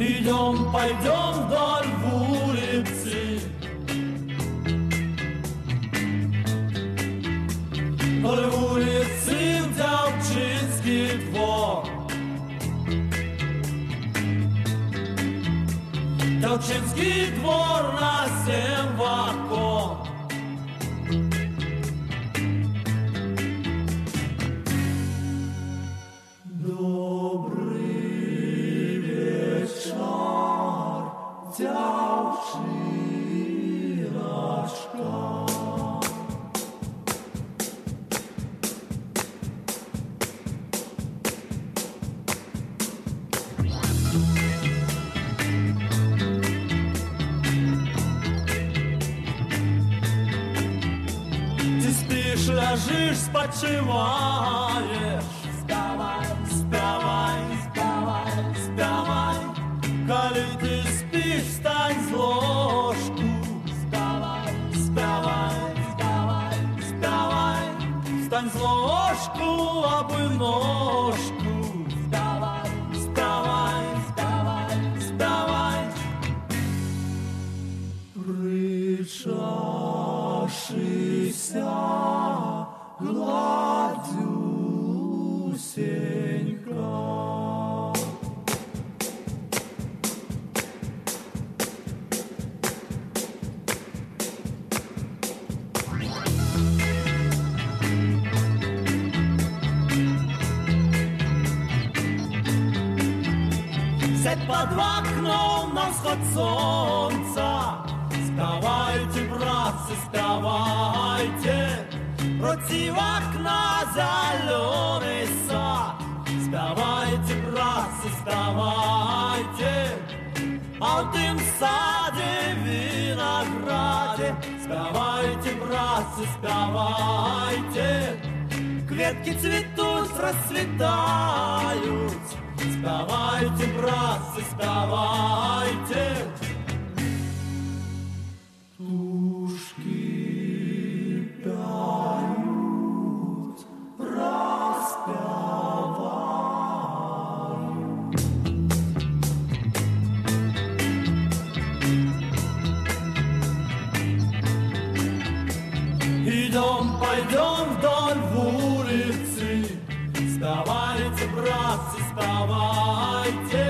Идем, пойдем вдоль улицы, вдоль улицы в Делчинский двор. Делчинский двор на 7 окон. Лежишь, спочиваешь, вставай, вставай, вставай, вставай. Коли ты спишь, встань с ложку, вставай, вставай, вставай, вставай. Встань с ложку, обуй ножку, вставай, вставай, вставай, вставай. Причашися гладюсенька. Сядь под окном на всход солнца. Вставайте, братцы, вставайте, против окна зеленый сад. Вставайте, братцы, вставайте, а в том саде винограде. Вставайте, братцы, вставайте, кветки цветут, расцветают. Вставайте, братцы, вставайте. Тушки пяют, распевают. Идем, пойдем вдоль улицы. Вставайте, братцы, вставайте.